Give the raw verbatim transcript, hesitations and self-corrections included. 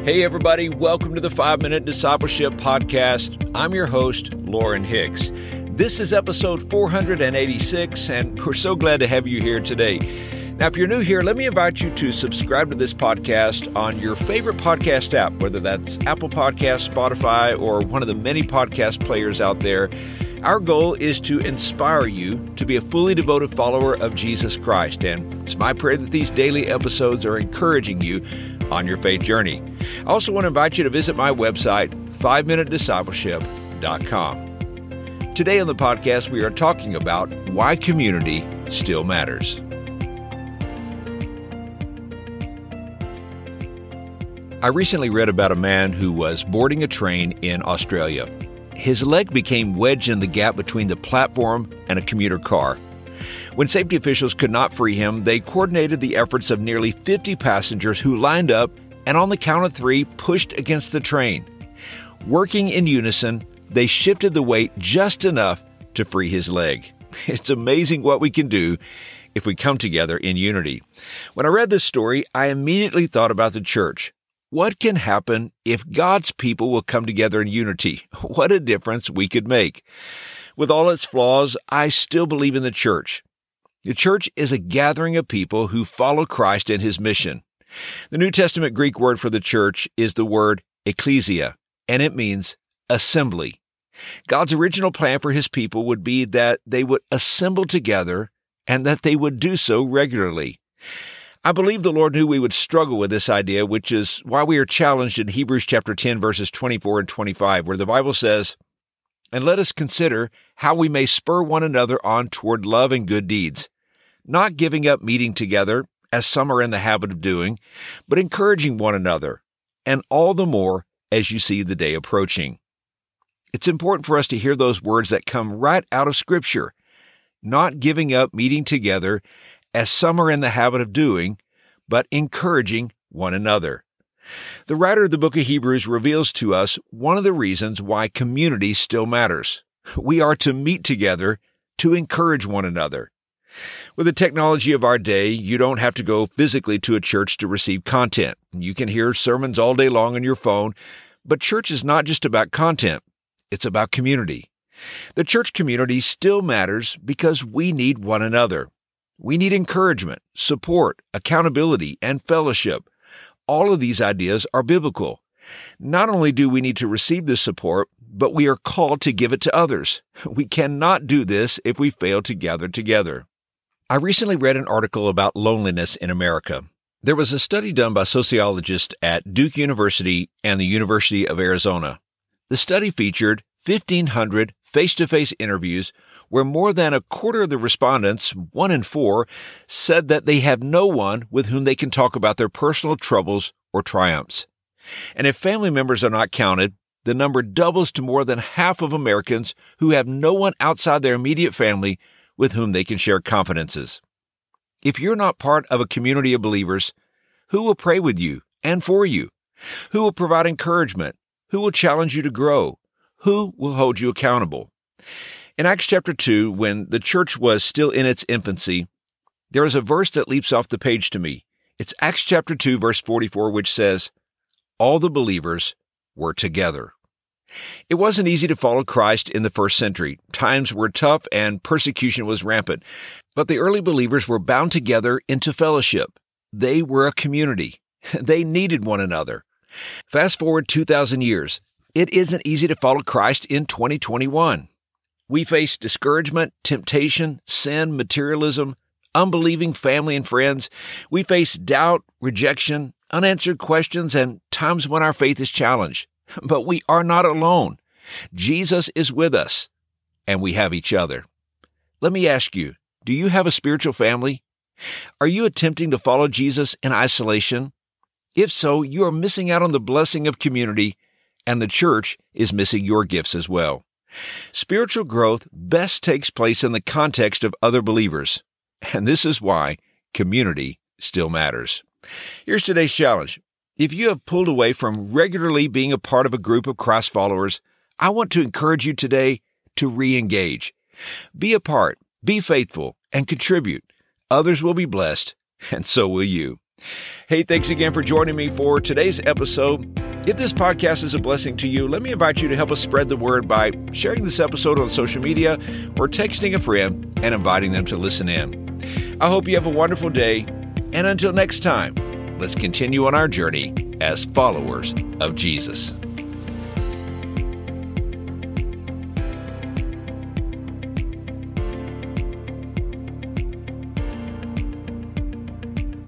Hey everybody, welcome to the five minute Discipleship Podcast. I'm your host, Lauren Hicks. This is episode four hundred eighty-six, and we're so glad to have you here today. Now, if you're new here, let me invite you to subscribe to this podcast on your favorite podcast app, whether that's Apple Podcasts, Spotify, or one of the many podcast players out there. Our goal is to inspire you to be a fully devoted follower of Jesus Christ, and it's my prayer that these daily episodes are encouraging you on your faith journey. I also want to invite you to visit my website, five minute discipleship dot com. Today on the podcast, we are talking about why community still matters. I recently read about a man who was boarding a train in Australia. His leg became wedged in the gap between the platform and a commuter car. When safety officials could not free him, they coordinated the efforts of nearly fifty passengers who lined up and on the count of three pushed against the train. Working in unison, they shifted the weight just enough to free his leg. It's amazing what we can do if we come together in unity. When I read this story, I immediately thought about the church. What can happen if God's people will come together in unity? What a difference we could make. With all its flaws, I still believe in the church. The church is a gathering of people who follow Christ and his mission. The New Testament Greek word for the church is the word ecclesia, and it means assembly. God's original plan for his people would be that they would assemble together and that they would do so regularly. I believe the Lord knew we would struggle with this idea, which is why we are challenged in Hebrews chapter ten, verses twenty-four and twenty-five, where the Bible says, "And let us consider how we may spur one another on toward love and good deeds, not giving up meeting together, as some are in the habit of doing, but encouraging one another, and all the more as you see the day approaching." It's important for us to hear those words that come right out of Scripture. Not giving up meeting together, as some are in the habit of doing, but encouraging one another. The writer of the book of Hebrews reveals to us one of the reasons why community still matters. We are to meet together to encourage one another. With the technology of our day, you don't have to go physically to a church to receive content. You can hear sermons all day long on your phone, but church is not just about content. It's about community. The church community still matters because we need one another. We need encouragement, support, accountability, and fellowship. All of these ideas are biblical. Not only do we need to receive this support, but we are called to give it to others. We cannot do this if we fail to gather together. I recently read an article about loneliness in America. There was a study done by sociologists at Duke University and the University of Arizona. The study featured fifteen hundred face-to-face interviews where more than a quarter of the respondents, one in four, said that they have no one with whom they can talk about their personal troubles or triumphs. And if family members are not counted, the number doubles to more than half of Americans who have no one outside their immediate family with whom they can share confidences. If you're not part of a community of believers, who will pray with you and for you? Who will provide encouragement? Who will challenge you to grow? Who will hold you accountable? In Acts chapter two, when the church was still in its infancy, there is a verse that leaps off the page to me. It's Acts chapter two, verse forty-four, which says, "All the believers were together." It wasn't easy to follow Christ in the first century. Times were tough and persecution was rampant. But the early believers were bound together into fellowship. They were a community. They needed one another. Fast forward two thousand years. It isn't easy to follow Christ in twenty twenty-one. We face discouragement, temptation, sin, materialism, unbelieving family and friends. We face doubt, rejection, unanswered questions, and times when our faith is challenged. But we are not alone. Jesus is with us, and we have each other. Let me ask you, do you have a spiritual family? Are you attempting to follow Jesus in isolation? If so, you are missing out on the blessing of community, and the church is missing your gifts as well. Spiritual growth best takes place in the context of other believers, and this is why community still matters. Here's today's challenge. If you have pulled away from regularly being a part of a group of Christ followers, I want to encourage you today to re-engage. Be a part, be faithful, and contribute. Others will be blessed, and so will you. Hey, thanks again for joining me for today's episode. If this podcast is a blessing to you, let me invite you to help us spread the word by sharing this episode on social media or texting a friend and inviting them to listen in. I hope you have a wonderful day, and until next time, let's continue on our journey as followers of Jesus.